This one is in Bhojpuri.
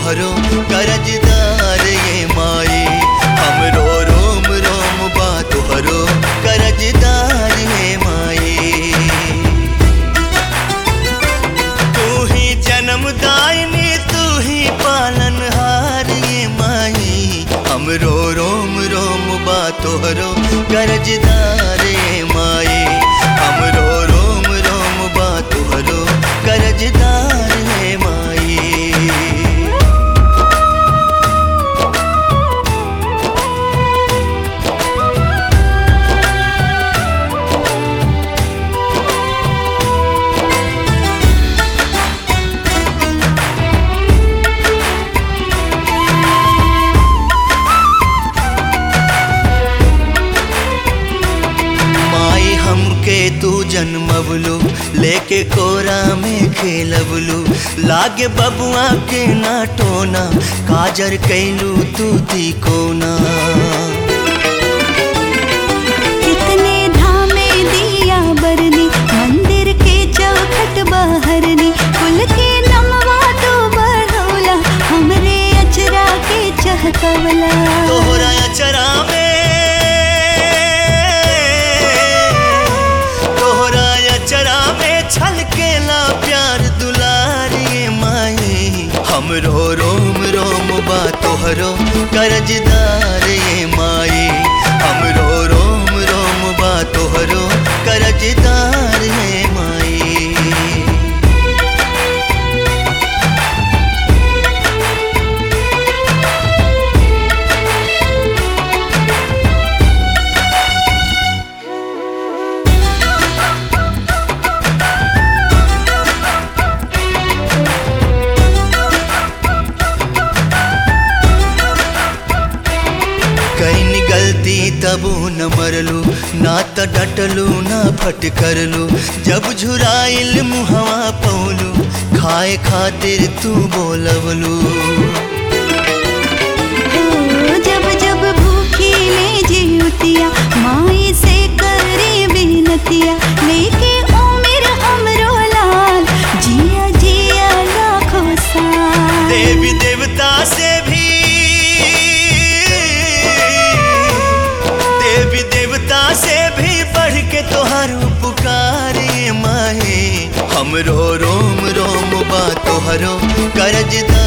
तोहरो कर्जदार ये माई। हमरो रोम रोम बा तोहरो कर्जदार ये माई। तू ही जन्मदायिनी तू ही पालनहार ये माई। हमरो रोम रोम बा तोहरो कर्जदार ये माई। हमरो रोम रोम बा तोहरो कर्जदार ये माई। हमके तू जन्मवलू लेके कोरा में खेलवलू। लागे बबुआ के ना टोना काजर कैलू तू दी कोना। कितने धामे दिया बरनी मंदिर के चौखट बहरनी। कुल के नमवा तो बढ़ौला हमरे अचरा के चहकवला। तोहरा अचरा में छलकेला प्यार दुलारी माई। हमरो रोम रोम बा तोहरो कर्जदार ये माई। हमरो रोम रोम बा तोहरो कर्जदार ये माई। कहीं गलती तबू न मरलू ना त डटलू ना फटकरलू। जब झुराइल मुहवा पौलू खाए खातिर तू बोलवलू। जब जब भूखी ले जीवतिया माई से करे बिनतिया। लेके उम्र हमरो लाल जिया जिया लाखों साल। देवी देवता से भी बढ़ के तोहर पुकारे माही। हमरो रोम रोम बा तोहरो कर्जदार।